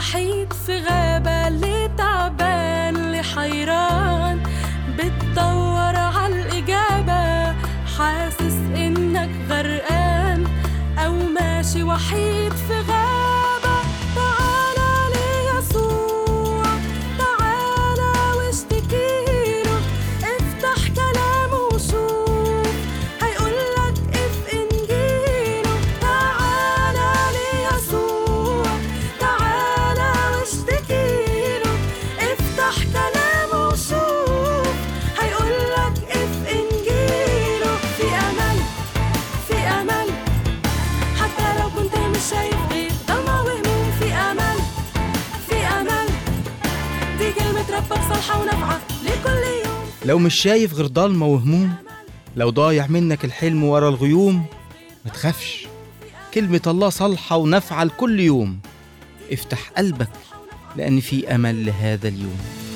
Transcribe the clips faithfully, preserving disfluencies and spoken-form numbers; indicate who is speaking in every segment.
Speaker 1: وحيد في غابة، اللي تعبان اللي حيران بتدور عالإجابة، حاسس إنك غرقان أو ماشي وحيد في غابة. تعالى ليسوع، تعالى واشتكيله، افتح كلامه وشوف هيقولك اف إنجيله. تعالى ليسوع، تعالى واشتكيله، افتح كلامه وشوف هيقولك اف إنجيله. في أمل، في أمل، حتى لو كنت مش شايف غير ضلمة وهموم. في أمل، في أمل، دي كلمة ربك صالحة ونافعة لكل يوم.
Speaker 2: لو مش شايف غير ضلمة وهموم، لو ضايع منك الحلم ورا الغيوم، ما تخافش، كلمة الله صالحة ونافعة لكل يوم. افتح قلبك لأن في أمل لهذا اليوم.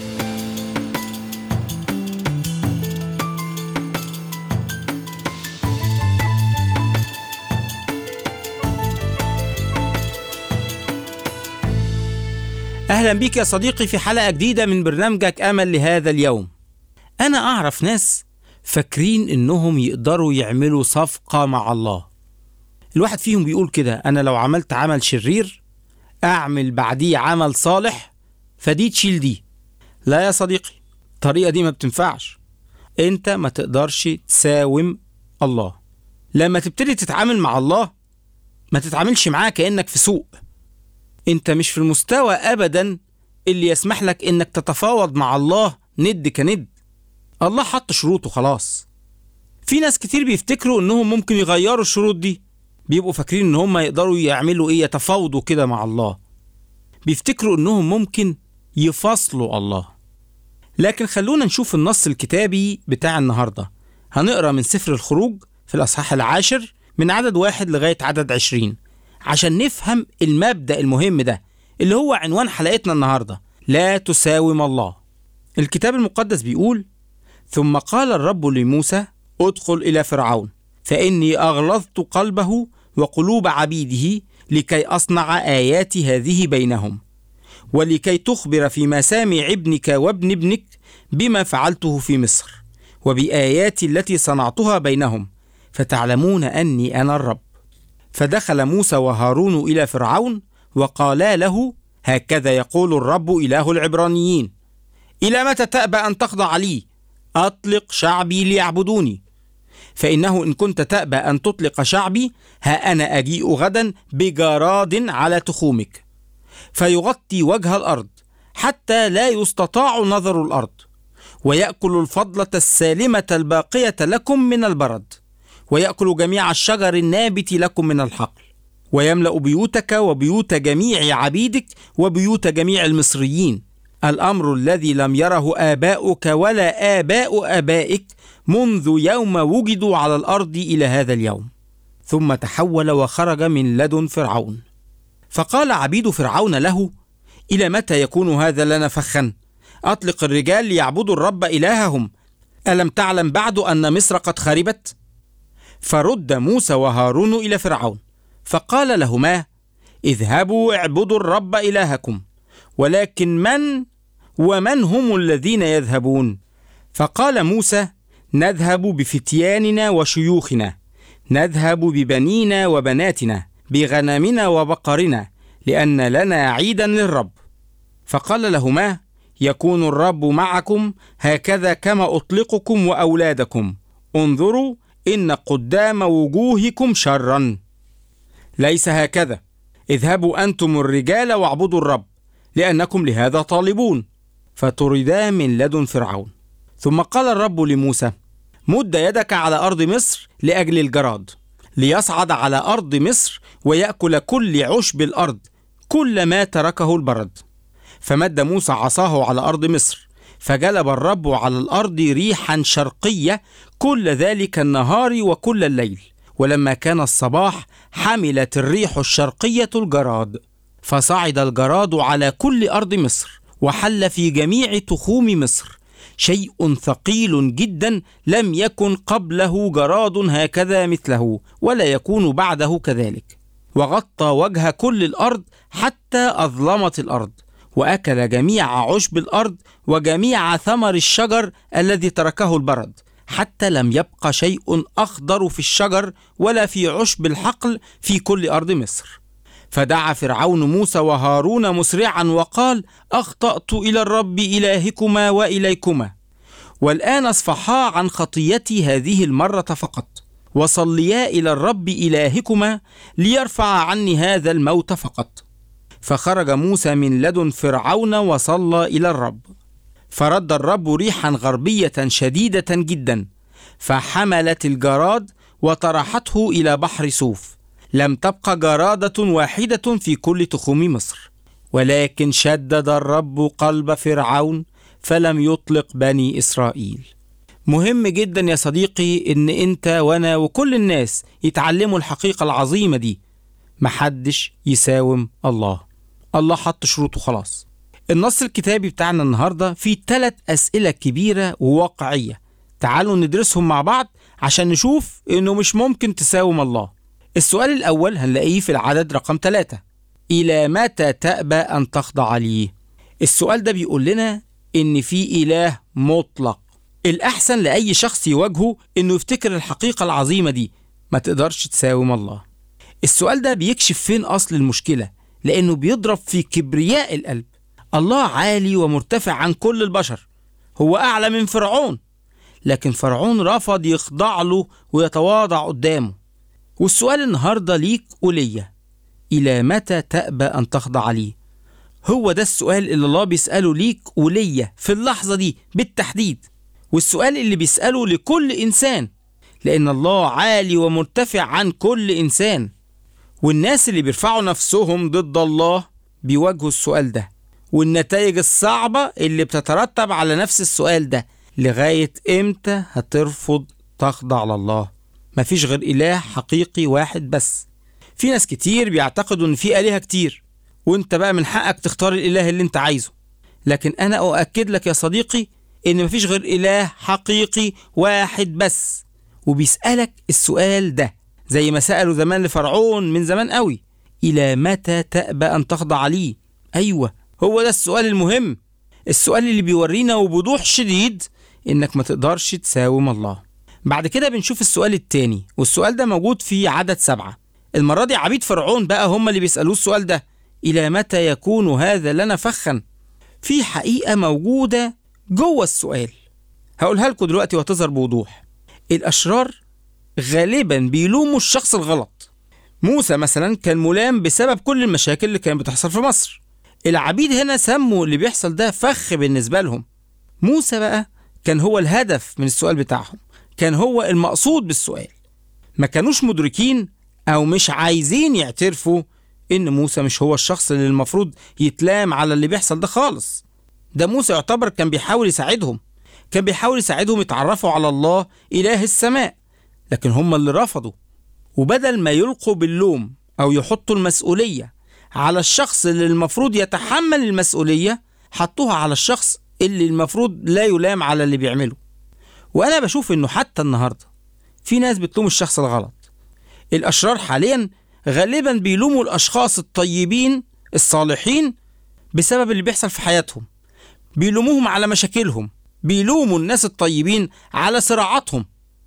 Speaker 2: أهلا بيك يا صديقي في حلقة جديدة من برنامجك أمل لهذا اليوم. أنا أعرف ناس فاكرين إنهم يقدروا يعملوا صفقة مع الله. الواحد فيهم بيقول كده: أنا لو عملت عمل شرير أعمل بعديه عمل صالح، فدي تشيل دي. لا يا صديقي، الطريقة دي ما بتنفعش. أنت ما تقدرش تساوم الله. لما تبتدي تتعامل مع الله ما تتعاملش معاه كأنك في سوق. انت مش في المستوى ابدا اللي يسمح لك انك تتفاوض مع الله ند كند. الله حط شروطه خلاص. في ناس كتير بيفتكروا انهم ممكن يغيروا الشروط دي، بيبقوا فاكرين ان هم يقدروا يعملوا ايه، يتفاوضوا كده مع الله. بيفتكروا انهم ممكن يفصلوا الله. لكن خلونا نشوف النص الكتابي بتاع النهاردة. هنقرأ من سفر الخروج في الأصحاح العاشر من عدد واحد لغاية عدد عشرين عشان نفهم المبدأ المهم ده اللي هو عنوان حلقتنا النهاردة: لا تساوم الله. الكتاب المقدس بيقول: ثم قال الرب لموسى ادخل إلى فرعون فإني أغلظت قلبه وقلوب عبيده لكي أصنع آياتي هذه بينهم، ولكي تخبر في مسامع ابنك وابن ابنك بما فعلته في مصر وبآياتي التي صنعتها بينهم، فتعلمون أني أنا الرب. فدخل موسى وهارون إلى فرعون وقالا له: هكذا يقول الرب إله العبرانيين: إلى متى تأبى أن تخضع لي؟ أطلق شعبي ليعبدوني. فإنه إن كنت تأبى أن تطلق شعبي، ها أنا أجيء غدا بجراد على تخومك فيغطي وجه الأرض حتى لا يستطاع نظر الأرض، ويأكل الفضلة السالمة الباقية لكم من البرد، ويأكل جميع الشجر النابت لكم من الحقل، ويملأ بيوتك وبيوت جميع عبيدك وبيوت جميع المصريين، الأمر الذي لم يره آباؤك ولا آباء آبائك منذ يوم وجدوا على الأرض إلى هذا اليوم. ثم تحول وخرج من لدن فرعون. فقال عبيد فرعون له: إلى متى يكون هذا لنا فخا؟ أطلق الرجال ليعبدوا الرب إلههم، ألم تعلم بعد أن مصر قد خربت؟ فرد موسى وهارون إلى فرعون فقال لهما: اذهبوا اعبدوا الرب إلهكم، ولكن من ومن هم الذين يذهبون؟ فقال موسى: نذهب بفتياننا وشيوخنا، نذهب ببنينا وبناتنا، بغنمنا وبقرنا، لأن لنا عيدا للرب. فقال لهما: يكون الرب معكم هكذا كما أطلقكم وأولادكم، انظروا إن قدام وجوهكم شرا. ليس هكذا، اذهبوا أنتم الرجال واعبدوا الرب، لأنكم لهذا طالبون. فطردا من لدن فرعون. ثم قال الرب لموسى: مد يدك على أرض مصر لأجل الجراد، ليصعد على أرض مصر ويأكل كل عشب الأرض كل ما تركه البرد. فمد موسى عصاه على أرض مصر، فجلب الرب على الأرض ريحا شرقية كل ذلك النهار وكل الليل، ولما كان الصباح حملت الريح الشرقية الجراد، فصعد الجراد على كل أرض مصر وحل في جميع تخوم مصر، شيء ثقيل جدا لم يكن قبله جراد هكذا مثله ولا يكون بعده كذلك. وغطى وجه كل الأرض حتى أظلمت الأرض، وأكل جميع عشب الأرض وجميع ثمر الشجر الذي تركه البرد، حتى لم يبق شيء أخضر في الشجر ولا في عشب الحقل في كل أرض مصر. فدعا فرعون موسى وهارون مسرعا وقال: أخطأت إلى الرب إلهكما وإليكما، والآن اصفحا عن خطيتي هذه المرة فقط، وصليا إلى الرب إلهكما ليرفع عني هذا الموت فقط. فخرج موسى من لدن فرعون وصلى إلى الرب، فرد الرب ريحا غربية شديدة جدا، فحملت الجراد وطرحته إلى بحر صوف، لم تبقى جرادة واحدة في كل تخوم مصر. ولكن شدد الرب قلب فرعون فلم يطلق بني إسرائيل. مهم جدا يا صديقي إن أنت وأنا وكل الناس يتعلموا الحقيقة العظيمة دي، محدش يساوم الله. الله حط شروطه خلاص. النص الكتابي بتاعنا النهاردة فيه ثلاث أسئلة كبيرة وواقعية، تعالوا ندرسهم مع بعض عشان نشوف إنه مش ممكن تساوم الله. السؤال الأول هنلاقيه في العدد رقم ثلاثة: إلى متى تأبى أن تخضع ليه؟ السؤال ده بيقول لنا إن في إله مطلق. الأحسن لأي شخص يواجهه إنه يفتكر الحقيقة العظيمة دي، ما تقدرش تساوم الله. السؤال ده بيكشف فين أصل المشكلة، لأنه بيضرب في كبرياء القلب. الله عالي ومرتفع عن كل البشر، هو أعلى من فرعون، لكن فرعون رفض يخضع له ويتواضع قدامه. والسؤال النهاردة ليك وليا: إلى متى تأبى أن تخضع ليه؟ هو ده السؤال اللي الله بيسأله ليك وليا في اللحظة دي بالتحديد، والسؤال اللي بيسأله لكل إنسان، لأن الله عالي ومرتفع عن كل إنسان. والناس اللي بيرفعوا نفسهم ضد الله بيواجهوا السؤال ده، والنتائج الصعبة اللي بتترتب على نفس السؤال ده. لغاية إمتى هترفض تخضع لله؟ مفيش غير إله حقيقي واحد بس. في ناس كتير بيعتقدوا إن في آلهة كتير، وإنت بقى من حقك تختار الإله اللي إنت عايزه، لكن أنا أؤكد لك يا صديقي إن مفيش غير إله حقيقي واحد بس، وبيسألك السؤال ده زي ما سألوا زمان لفرعون من زمان قوي: إلى متى تأبى أن تخضع ليه؟ أيوة، هو ده السؤال المهم، السؤال اللي بيورينا وبوضوح شديد إنك ما تقدرش تساوم الله. بعد كده بنشوف السؤال التاني، والسؤال ده موجود في عدد سبعة. المرة دي عبيد فرعون بقى هم اللي بيسألوه السؤال ده: إلى متى يكون هذا لنا فخا؟ في حقيقة موجودة جوه السؤال، هقولها لكم دلوقتي وهتظهر بوضوح. الأشرار غالبا بيلوموا الشخص الغلط. موسى مثلا كان ملام بسبب كل المشاكل اللي كانت بتحصل في مصر. العبيد هنا سموا اللي بيحصل ده فخ بالنسبة لهم. موسى بقى كان هو الهدف من السؤال بتاعهم، كان هو المقصود بالسؤال. ما كانوش مدركين أو مش عايزين يعترفوا إن موسى مش هو الشخص اللي المفروض يتلام على اللي بيحصل ده خالص. ده موسى يعتبر كان بيحاول يساعدهم، كان بيحاول يساعدهم يتعرفوا على الله إله السماء، لكن هم اللي رفضوا. وبدل ما يلقوا باللوم أو يحطوا المسؤولية على الشخص اللي المفروض يتحمل المسؤولية، حطوها على الشخص اللي المفروض لا يلام على اللي بيعمله. وأنا بشوف إنه حتى النهاردة في ناس بتلوم الشخص الغلط. الأشرار حاليا غالبا بيلوموا الأشخاص الطيبين الصالحين بسبب اللي بيحصل في حياتهم، بيلوموهم على مشاكلهم، بيلوموا الناس الطيبين على صراعاتهم،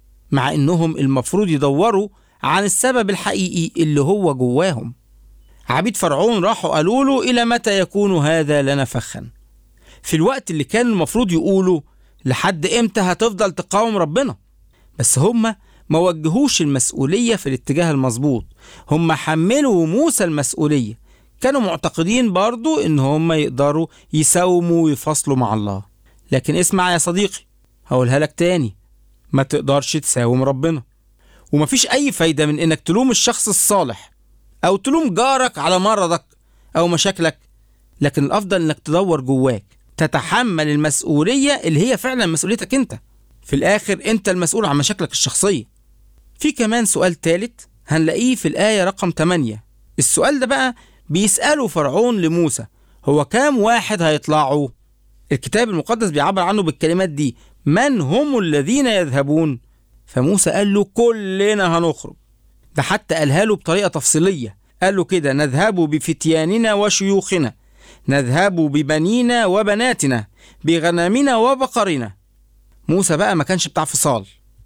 Speaker 2: مع إنهم المفروض يدوروا عن السبب الحقيقي اللي هو جواهم. عبيد فرعون راحوا قالوا له: إلى متى يكون هذا لنا فخا؟ في الوقت اللي كان المفروض يقولوا: لحد إمتى هتفضل تقاوم ربنا؟ بس هم ما وجهوش المسؤولية في الاتجاه المظبوط، هم حملوا موسى المسؤولية. كانوا معتقدين برضو إن هم يقدروا يساوموا ويفصلوا مع الله. لكن اسمع يا صديقي، هقولها لك تاني: ما تقدرش تساوم ربنا، ومفيش أي فايدة من إنك تلوم الشخص الصالح أو تلوم جارك على مرضك أو مشاكلك. لكن الأفضل إنك تدور جواك، تتحمل المسؤولية اللي هي فعلا مسؤوليتك أنت. في الآخر أنت المسؤول عن مشاكلك الشخصية. في كمان سؤال ثالث هنلاقيه في الآية رقم ثمانية. السؤال ده بقى بيسأله فرعون لموسى: هو كام واحد هيطلعوا؟ الكتاب المقدس بيعبر عنه بالكلمات دي: من هم الذين يذهبون؟ فموسى قال له: كلنا هنخرج. ده حتى قالها له بطريقة تفصيلية، قال له كده: نذهب بفتياننا وشيوخنا، نذهب ببنينا وبناتنا، بغنمنا وبقرنا. موسى بقى ما كانش بتاع فصال،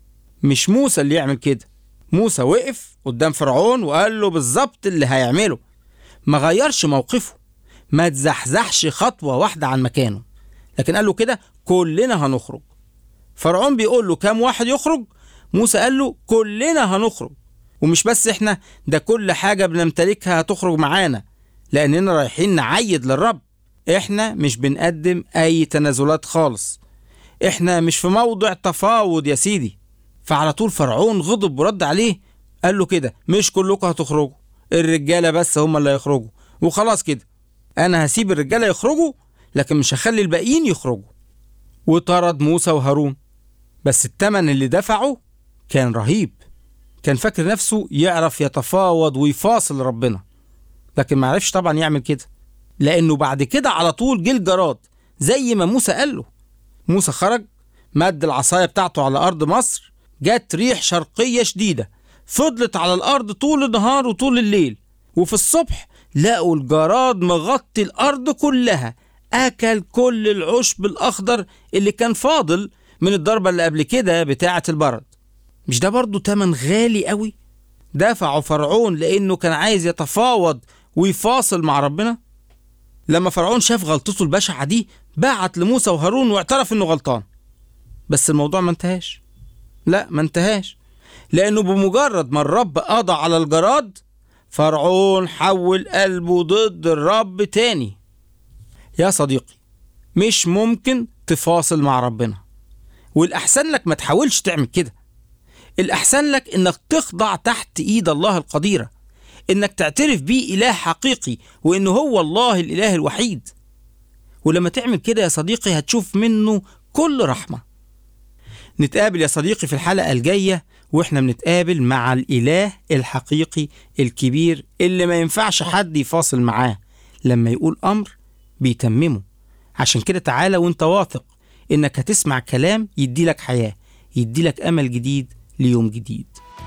Speaker 2: مش موسى اللي يعمل كده. موسى وقف قدام فرعون وقال له بالظبط اللي هيعمله، ما غيرش موقفه، ما تزحزحش خطوة واحدة عن مكانه، لكن قال له كده: كلنا هنخرج. فرعون بيقول له: كم واحد يخرج؟ موسى قال له: كلنا هنخرج، ومش بس احنا، ده كل حاجة بنمتلكها هتخرج معانا، لأننا رايحين نعيد للرب. احنا مش بنقدم أي تنازلات خالص، احنا مش في موضع تفاوض يا سيدي. فعلى طول فرعون غضب ورد عليه، قال له كده: مش كلكم هتخرجوا، الرجالة بس هم اللي هيخرجوا، وخلاص كده. أنا هسيب الرجالة يخرجوا، لكن مش هخلي الباقيين يخرجوا. وطرد موسى وهارون، بس التمن اللي دفعه كان رهيب. كان فاكر نفسه يعرف يتفاوض ويفاصل ربنا، لكن ما عرفش طبعا يعمل كده، لأنه بعد كده على طول جه الجراد زي ما موسى قال له. موسى خرج، مد العصاية بتاعته على أرض مصر، جت ريح شرقية شديدة فضلت على الأرض طول النهار وطول الليل، وفي الصبح لقوا الجراد مغطي الأرض كلها، أكل كل العشب الأخضر اللي كان فاضل من الضربة اللي قبل كده بتاعة البرد. مش ده برضو تمن غالي قوي دفعه فرعون لأنه كان عايز يتفاوض ويفاصل مع ربنا؟ لما فرعون شاف غلطته البشعة دي بعت لموسى وهارون واعترف انه غلطان، بس الموضوع ما انتهاش. لا، ما انتهاش، لأنه بمجرد ما الرب قضى على الجراد فرعون حول قلبه ضد الرب تاني. يا صديقي، مش ممكن تفاصل مع ربنا، والأحسن لك ما تحاولش تعمل كده. الأحسن لك إنك تخضع تحت إيد الله القديرة، إنك تعترف بيه إله حقيقي وإنه هو الله الإله الوحيد. ولما تعمل كده يا صديقي هتشوف منه كل رحمة. نتقابل يا صديقي في الحلقة الجاية وإحنا بنتقابل مع الإله الحقيقي الكبير اللي ما ينفعش حد يفاصل معاه، لما يقول أمر بيتممه. عشان كده تعالى وإنت واثق إنك هتسمع كلام يديلك حياة، يديلك أمل جديد ليوم جديد.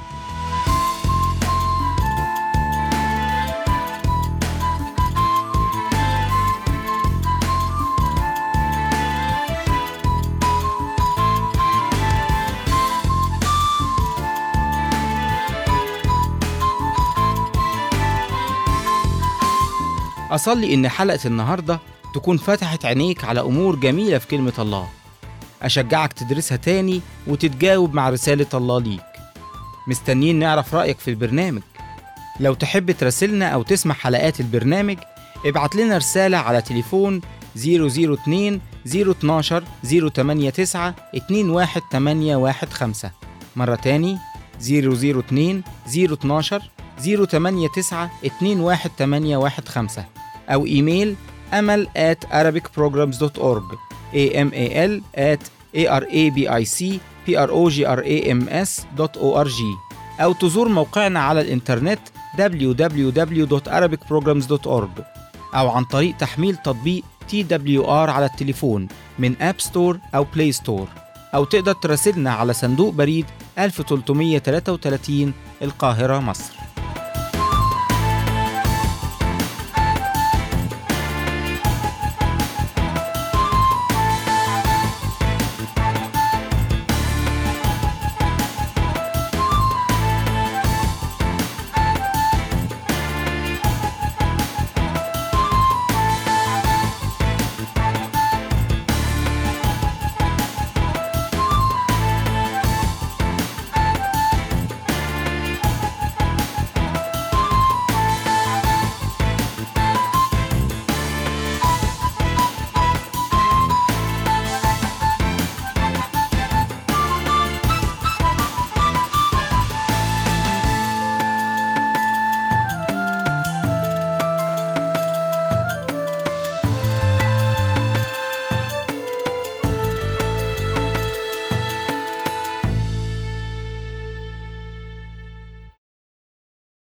Speaker 2: أصلي إن حلقة النهاردة تكون فتحت عينيك على أمور جميلة في كلمة الله. أشجعك تدرسها تاني وتتجاوب مع رسالة الله ليك. مستنيين نعرف رأيك في البرنامج. لو تحب تراسلنا أو تسمع حلقات البرنامج ابعت لنا رسالة على تليفون صفر صفر اتنين صفر اتناشر صفر تمانية تسعة اتنين واحد تمانية واحد خمسة. مرة تاني صفر صفر اتنين صفر اتناشر صفر تمانية تسعة اتنين واحد تمانية واحد خمسة، أو إيميل أمل at arabic programs dot org amal at arabicprograms dot org، أو تزور موقعنا على الإنترنت دبليو دبليو دبليو دوت arabic programs dot org، أو عن طريق تحميل تطبيق تي دبليو آر على التليفون من أب ستور أو بلاي ستور، أو تقدر تراسلنا على صندوق بريد ألف وتلتمية وتلاتة وتلاتين القاهرة مصر.